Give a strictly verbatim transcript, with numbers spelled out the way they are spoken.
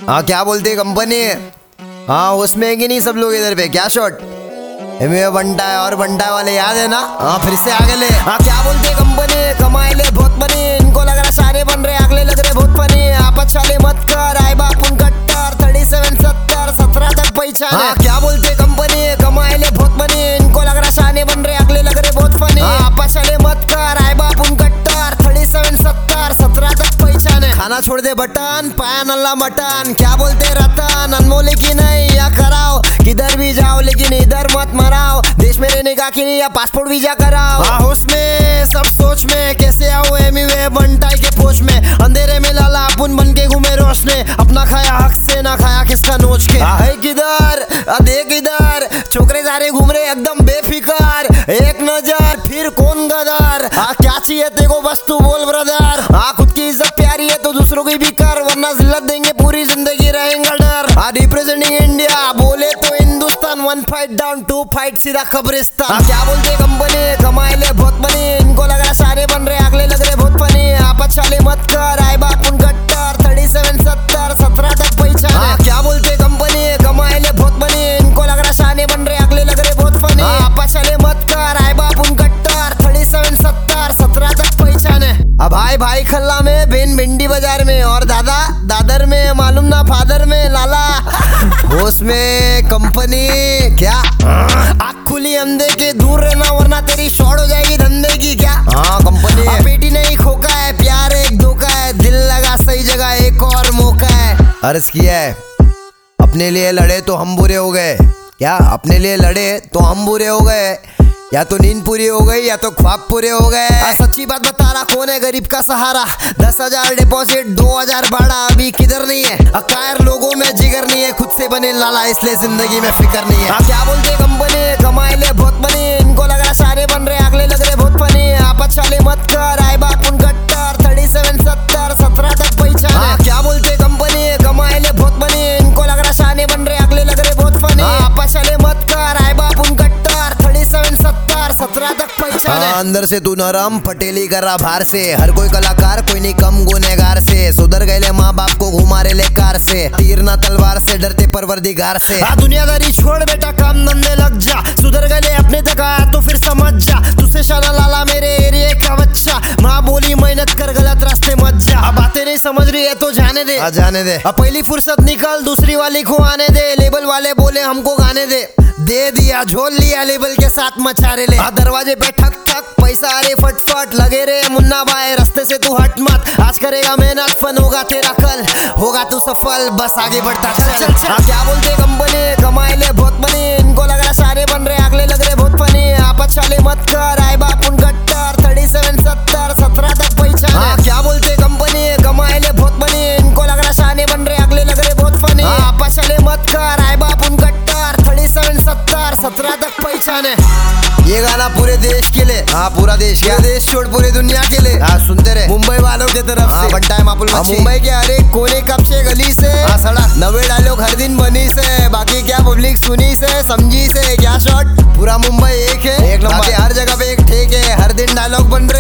हाँ क्या बोलते कंपनी? हाँ उसमें है कि नहीं सब लोग इधर पे? क्या शॉट में बंटा है और बंटा वाले याद है ना? हाँ फिर से आगे ले। हाँ क्या बोलते कंपनी? कमाए ले बहुत बनी, इनको लग रहा सारे बन रहे, अगले लग रहे बहुत फनी। आप अच्छा ले मत कर, आए बापुन कट्टर थर्टी सेवन सत्तर सत्रह तक पहचान। हाँ क्या बोलते कंपनी? कमाए ले बहुत बनी, इनको लग रहा सारे बन रहे, अगले लग रहे बहुत फनी। आप अच्छा ले मत कर, आए बापुन कट्टर थर्टी सेवन सत्तर सत्रह तक पहचान। खाना छोड़ दे बटन, पाया नल्ला मटन। क्या बोलते रतन? अनमोल की नहीं या कराओ, किधर भी जाओ लेकिन इधर मत मराओ। देश में रहने का कि नहीं या पासपोर्ट वीजा कराओ। हाँ उसमें सब सोच में, कैसे आओ एमीवे बंटाई के पोच में। अंधेरे में लाला अपन बन के घूमे रोशने, अपना खाया हक से ना खाया किसका नोच के। है किधर देख इधर, छोकरे सारे घूम रहे एकदम बेफिकर। एक नजर फिर कौन गदर। हाँ क्या चाहिए तेको बस तू बोल ब्रदर। हाँ खुद की इज्जत प्यारी है तो दूसरों की भी कर, वरना जिल्लत देंगे पूरी जिंदगी रहेंगे डर। हाँ रिप्रेजेंटिंग इंडिया बोले तो हिंदुस्तान, one fight down to fight सीधा कब्रिस्तान। हाँ क्या बोलते कंपनी? कमाए ले बहुत बनी, इनको लग रहा सारे बन रहे, अगले लग रहे बहुत फनी। आप अच्छा ले मत कर, आए बापुन कट्टर थर्टी सेवन सत्तर सत्रह तक पहचान। हाँ क्या बोलते कंपनी? कमाए ले बहुत बनी, इनको लग रहा सारे बन रहे, अगले लग रहे बहुत फनी। आप अच्छा ले मत कर, आए बापुन कट्टर थर्टी सेवन सत्तर सत्रह तक पहचान। अब भाई भाई खल्ला में, बेन भिंडी बाजार में, और दादा दादर में, मालूम ना फादर में लाला। होश में कंपनी क्या? आँख खुली अंधे के दूर रहना, वरना तेरी शॉर्ट हो जाएगी धंधे की। क्या हाँ कंपनी? पेटी नहीं खोका है, प्यार एक धोखा है, दिल लगा सही जगह एक और मौका है। अर्ज किया है अपने लिए लड़े तो हम बुरे हो गए। क्या अपने लिए लड़े तो हम बुरे हो गए? या तो नींद पूरी हो गई या तो ख्वाब पूरे हो गए। सच्ची बात बता रहा, कौन है गरीब का सहारा? दस हजार डिपॉजिट दो हजार भाड़ा, अभी किधर नहीं है। अकायर लोगों में जिगर नहीं है, खुद से बने लाला इसलिए जिंदगी में फिक्र नहीं है। हाँ क्या बोलते कंपनी? कमाए ले बहुत बनी, इनको लग रहा सारे बन रहे, अगले लग रहे बहुत फनी। आप अच्छा ले मत कर, आए बापुन कट्टर थर्टी सेवन सत्तर सत्रह तक पहचान। हाँ क्या बोलते कंपनी? कमाए ले बहुत बनी, इनको लग रहा सारे बन रहे, अगले लग रहे बहुत फनी। आप अच्छा ले मत कर, आए बापुन कट्टर थर्टी सेवन सत्तर सत्रह तक पहचान। हाँ, अंदर से तू नरम पटेली कर रहा बाहर से, हर कोई कलाकार कोई नहीं कम गुनेगार से। सुधर गए माँ बाप को घुमा रहे ले कार से, तीर ना तलवार से डरते परवरदिगार से। हाँ दुनियादारी छोड़ बेटा, काम धंधे लग जा, सुधर गए अपने तक आया तो फिर समझ जा। तुझसे शाना लाला मेरे एरिया का बच्चा, माँ बोली मेहनत कर गलत रास्ते मत जा। अब बातें नहीं समझ रही है तो जाने दे, जाने दे। अब पहली फुर्सत निकल, दूसरी वाली को आने दे। लेबल वाले बोले हमको गाने दे, दे दिया झोल लिया लेबल के साथ मचा रे ले। दरवाजे पे ठक ठक पैसा अरे फटफट लगे रे मुन्ना भाई, रास्ते से तू हट मत। आज करेगा मेहनत, फन होगा तेरा कल, होगा तू सफल, बस आगे बढ़ता चल चल चल। हाँ क्या बोलते कंपनी? कमाए ले बहुत बनी, इनको लग रहा सारे बन रहे, अगले लग रहे बहुत फनी। आप अच्छा ले मत कर, आए बापुन कट्टर थर्टी सेवन सत्तर सत्रह तक पहचान। हाँ क्या बोलते कंपनी? कमाए ले बहुत बनी, इनको लग रहा सारे बन रहे, अगले लग रहे बहुत फनी। आप अच्छा ले मत कर, आए बापुन कट्टर थर्टी सेवन सत्तर सत्रह तक पहचान है। ये गाना पूरे देश के लिए, हाँ पूरा देश, क्या देश छोड़ पूरे दुनिया के लिए। हाँ सुनते रहे मुंबई वालों की तरफ से, बनता है मापुल मच्छी। मुंबई के हर एक कोने कब से गली से, हाँ सड़क नवे डायलॉग हर दिन बनी से, बाकी क्या पब्लिक सुनी से समझी से। क्या शॉट? पूरा मुंबई एक है, एक नंबर, हर जगह पे एक ठेक है, हर दिन डायलॉग बन